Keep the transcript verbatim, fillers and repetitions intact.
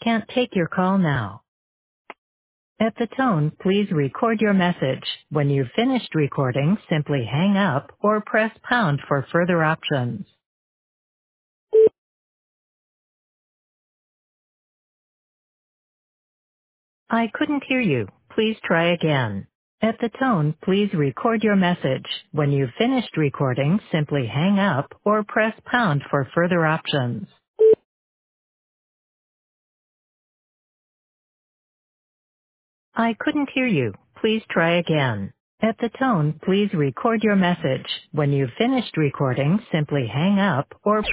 Can't take your call now. At the tone, please record your message. When you've finished recording, simply hang up or press pound for further options. I couldn't hear you. Please try again. At the tone, please record your message. When you've finished recording, simply hang up or press pound for further options. I couldn't hear you. Please try again. At the tone, please record your message. When you've finished recording, simply hang up or